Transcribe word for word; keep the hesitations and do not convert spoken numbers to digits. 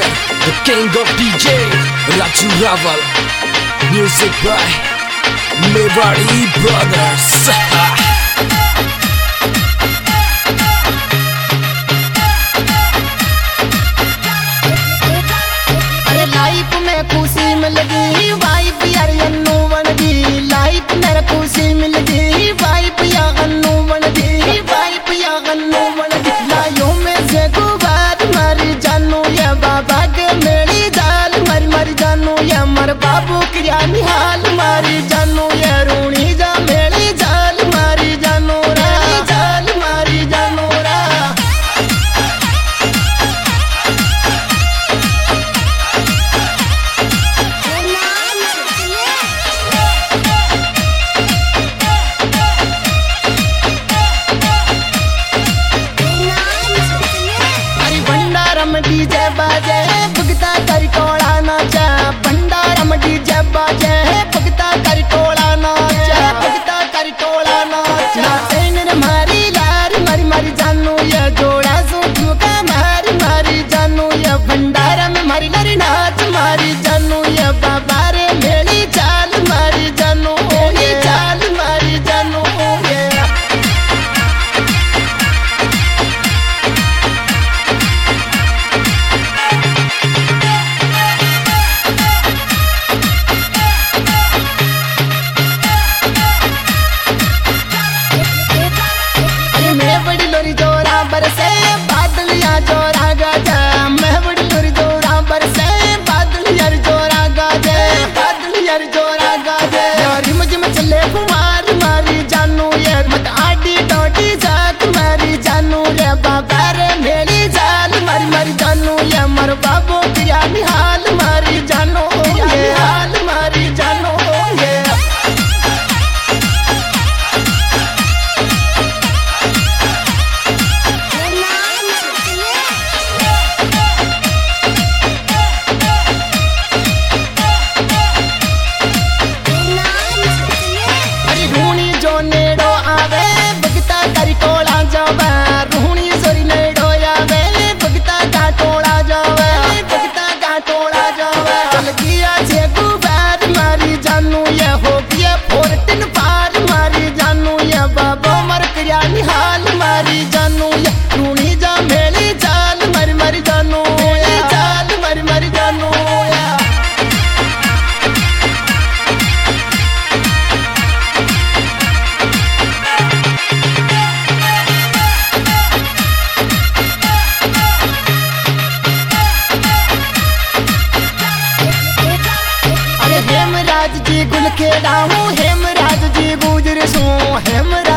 the king of D J, Raju Raval. Music by Mewari Brothers. अरे life में खुशी मिल गई, वाइफ यार अन्नू बन गई। लाइफ में खुशी मिल गई, वाइफ या अन्नू बन गई। वाइफ या अन्नू बन गई। लायों में से गुबार मारी जानू या बाबा के मेरी जाल मर मर जानू या मर बाबू किया निहाल मारी जानू या रूणी जा मेरी जाल मारी जानू रा जाल मारी जानू रा। डीजे बाजे भगता कर टोला नाचा, भंडारम डीजे बाजे भगता कर टोला नाचा, भगता कर टोला नाचा। नाचन मारी लार मारी मारी जानू या जोड़ा सूखू का मारी मारी जानू या भंडारम मारी लारी नाच मारी जानू या बाबा रे मेरी चाल मारी जानू मेरी चाल मारी जानू ये। जोरा बरसे बादलिया जोरा गाजा, मैं बड़ी लोरी जोरा बरसे बादलिया जोरा गाजे, बादलिया जोरा गाजे। यारी मुझे में चले कुमार मारी जानू ये मत आडी टोटी जात मारी जानू ये बाबा रे मेरी जाल मारी मारी जानू ये मर बाबू किया निहाल मारी जानू ये हाल मारी जानू ये। निहाल मारी जानू या रूणी जा मेरी चाल मर मर जानू मेरी चाल मर मर जानू या। अरे हेमराज जी गुल खेड़ा हूँ, हेमराज जी गुजर सू हेमराज